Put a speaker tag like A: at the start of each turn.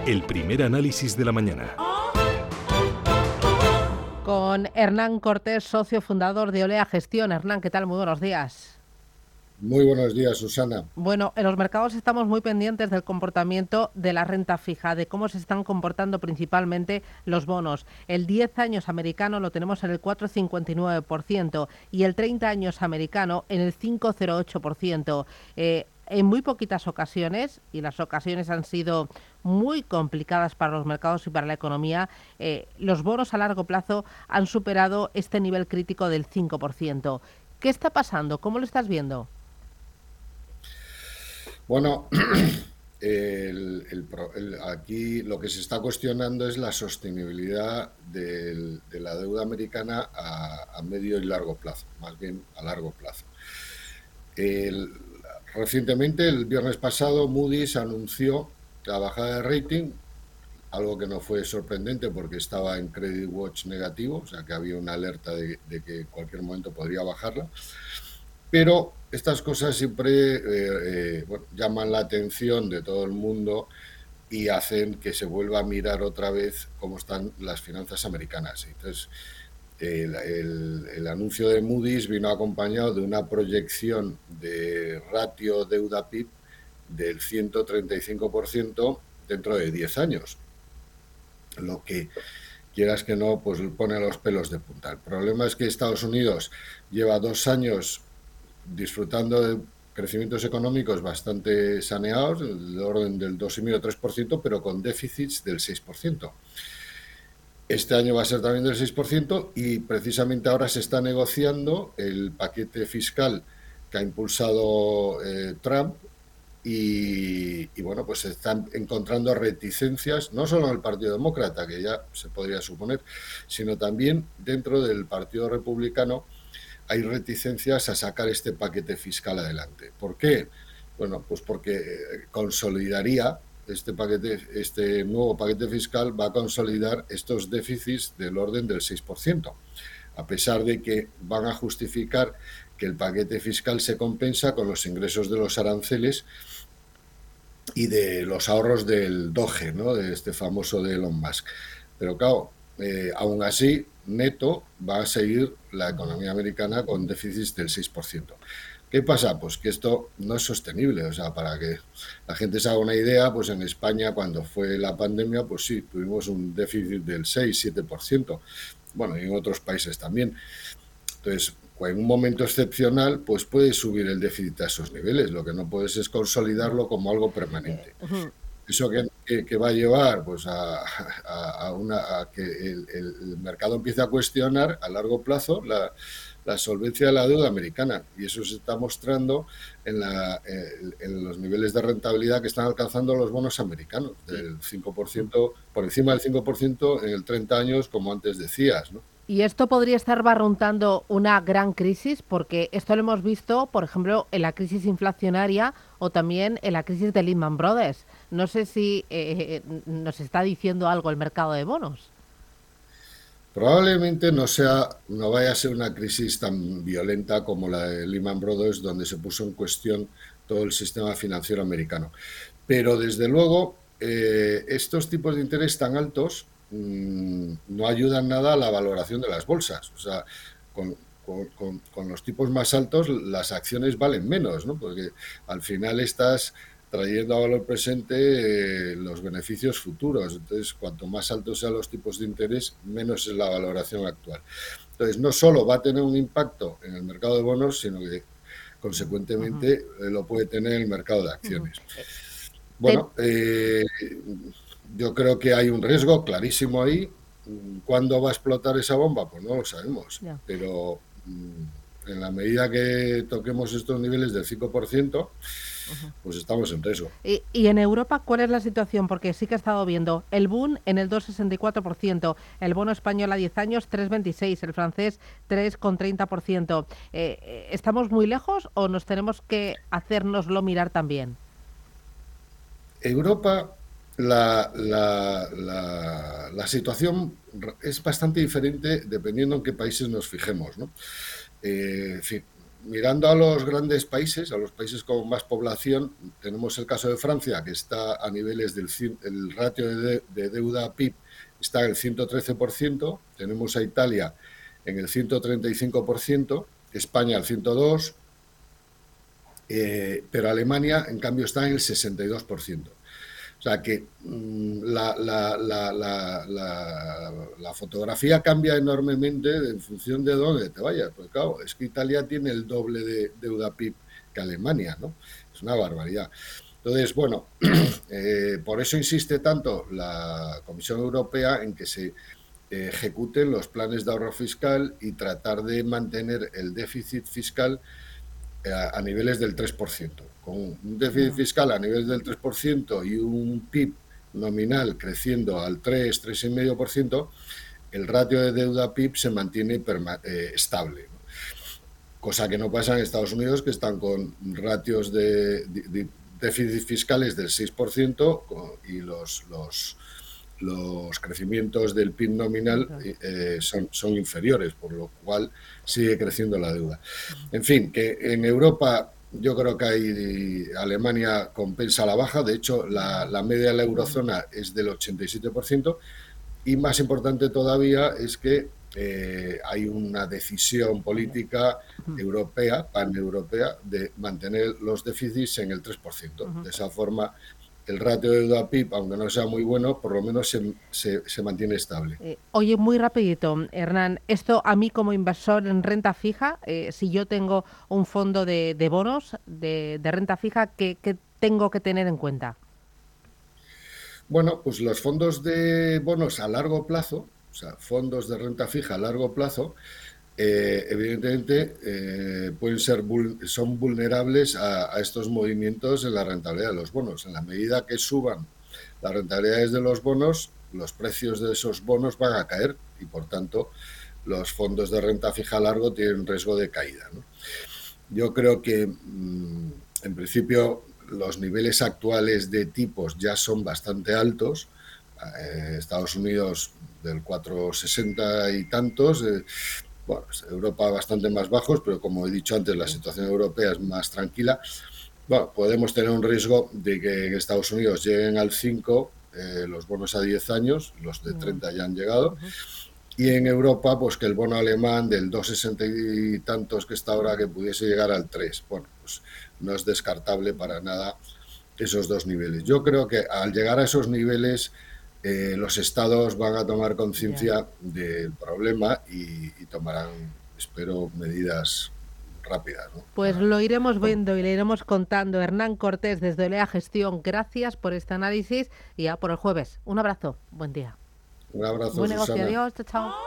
A: el primer análisis de la mañana.
B: Con Hernán Cortés, socio fundador de Olea Gestión. Hernán, ¿qué tal? Muy buenos días.
C: Muy buenos días, Susana.
B: Bueno, en los mercados estamos muy pendientes del comportamiento de la renta fija, de cómo se están comportando principalmente los bonos. El 10 años americano lo tenemos en el 4,59% y el 30 años americano en el 5,08%. En muy poquitas ocasiones, y las ocasiones han sido muy complicadas para los mercados y para la economía, los bonos a largo plazo han superado este nivel crítico del 5%. ¿Qué está pasando? ¿Cómo lo estás viendo?
C: Bueno, aquí lo que se está cuestionando es la sostenibilidad de la deuda americana a medio y largo plazo, más bien a largo plazo. Recientemente, el viernes pasado, Moody's anunció la bajada de rating, algo que no fue sorprendente porque estaba en Credit Watch negativo, o sea que había una alerta de que en cualquier momento podría bajarla. Pero estas cosas siempre llaman la atención de todo el mundo y hacen que se vuelva a mirar otra vez cómo están las finanzas americanas. Entonces, el anuncio de Moody's vino acompañado de una proyección de ratio deuda-PIB del 135% dentro de 10 años, lo que, quieras que no, pues pone los pelos de punta. El problema es que Estados Unidos lleva 2 años disfrutando de crecimientos económicos bastante saneados, del orden del 2,5-3%, pero con déficits del 6%. Este año va a ser también del 6% y precisamente ahora se está negociando el paquete fiscal que ha impulsado Trump y bueno, pues se están encontrando reticencias, no solo en el Partido Demócrata, que ya se podría suponer, sino también dentro del Partido Republicano. Hay reticencias a sacar este paquete fiscal adelante. ¿Por qué? Bueno, pues porque consolidaría este nuevo paquete fiscal, va a consolidar estos déficits del orden del 6%, a pesar de que van a justificar que el paquete fiscal se compensa con los ingresos de los aranceles y de los ahorros del Doge, ¿no?, de este famoso de Elon Musk. Pero claro, aún así, neto va a seguir la economía americana con déficits del 6%. ¿Qué pasa? Pues que esto no es sostenible. O sea, para que la gente se haga una idea, pues en España, cuando fue la pandemia, pues sí, tuvimos un déficit del 6-7%. Bueno, y en otros países también. Entonces, en un momento excepcional, pues puede subir el déficit a esos niveles. Lo que no puedes es consolidarlo como algo permanente. ¿Eso que va a llevar? Pues a que el mercado empiece a cuestionar a largo plazo la solvencia de la deuda americana, y eso se está mostrando en los niveles de rentabilidad que están alcanzando los bonos americanos, del 5%, por encima del 5% en el 30 años, como antes decías, ¿no?
B: Y esto podría estar barruntando una gran crisis, porque esto lo hemos visto, por ejemplo, en la crisis inflacionaria o también en la crisis de Lehman Brothers. No sé si nos está diciendo algo el mercado de bonos.
C: Probablemente no vaya a ser una crisis tan violenta como la de Lehman Brothers, donde se puso en cuestión todo el sistema financiero americano. Pero desde luego, estos tipos de interés tan altos no ayudan nada a la valoración de las bolsas. O sea, con los tipos más altos las acciones valen menos, ¿no? Porque al final estás trayendo a valor presente los beneficios futuros. Entonces, cuanto más altos sean los tipos de interés, menos es la valoración actual. Entonces, no solo va a tener un impacto en el mercado de bonos, sino que consecuentemente lo puede tener en el mercado de acciones. Bueno, yo creo que hay un riesgo clarísimo ahí. ¿Cuándo va a explotar esa bomba? Pues no lo sabemos.
B: Ya.
C: Pero en la medida que toquemos estos niveles del 5%, pues estamos en riesgo.
B: Y en Europa, ¿cuál es la situación? Porque sí que he estado viendo el Bund en el 2,64%, el bono español a 10 años 3,26%, el francés 3,30%. ¿Estamos muy lejos o nos tenemos que hacérnoslo mirar también?
C: Europa, la situación es bastante diferente dependiendo en qué países nos fijemos, ¿no? En fin, mirando a los grandes países, a los países con más población, tenemos el caso de Francia, que está a niveles el ratio de deuda a PIB está en el 113%, tenemos a Italia en el 135%, España al 102%, pero Alemania, en cambio, está en el 62%. O sea que la fotografía cambia enormemente en función de dónde te vayas. Pues claro, es que Italia tiene el doble de deuda PIB que Alemania, ¿no? Es una barbaridad. Entonces, bueno, por eso insiste tanto la Comisión Europea en que se ejecuten los planes de ahorro fiscal y tratar de mantener el déficit fiscal a niveles del 3%. Con un déficit fiscal a niveles del 3% y un PIB nominal creciendo al 3,5%, el ratio de deuda PIB se mantiene estable, ¿no? Cosa que no pasa en Estados Unidos, que están con ratios de déficit fiscales del 6% y los crecimientos del PIB nominal son inferiores, por lo cual sigue creciendo la deuda. En fin, que en Europa yo creo que Alemania compensa la baja, de hecho la media de la eurozona es del 87%, y más importante todavía es que hay una decisión política europea, paneuropea, de mantener los déficits en el 3%. De esa forma, el ratio de deuda PIB, aunque no sea muy bueno, por lo menos se mantiene estable.
B: Oye, muy rapidito, Hernán, esto a mí como inversor en renta fija, si yo tengo un fondo de bonos de renta fija, ¿qué tengo que tener en cuenta?
C: Bueno, pues los fondos de bonos a largo plazo, o sea, fondos de renta fija a largo plazo, evidentemente son vulnerables a estos movimientos en la rentabilidad de los bonos. En la medida que suban las rentabilidades de los bonos, los precios de esos bonos van a caer y, por tanto, los fondos de renta fija a largo tienen riesgo de caída, ¿no? Yo creo que, en principio, los niveles actuales de tipos ya son bastante altos. Estados Unidos del 4,60 y tantos, bueno, Europa bastante más bajos, pero como he dicho antes, la situación europea es más tranquila. Bueno, podemos tener un riesgo de que en Estados Unidos lleguen al 5 los bonos a 10 años, los de 30 ya han llegado, y en Europa, pues que el bono alemán del 2,60 y tantos que está ahora, que pudiese llegar al 3. Bueno, pues no es descartable para nada esos dos niveles. Yo creo que al llegar a esos niveles, los estados van a tomar conciencia del problema y tomarán, espero, medidas rápidas, ¿no?
B: Pues lo iremos viendo y le iremos contando. Hernán Cortés, desde Olea Gestión, gracias por este análisis y ya por el jueves. Un abrazo, buen día.
C: Un abrazo,
B: Buen negocio,
C: Susana.
B: adiós, chao, chao.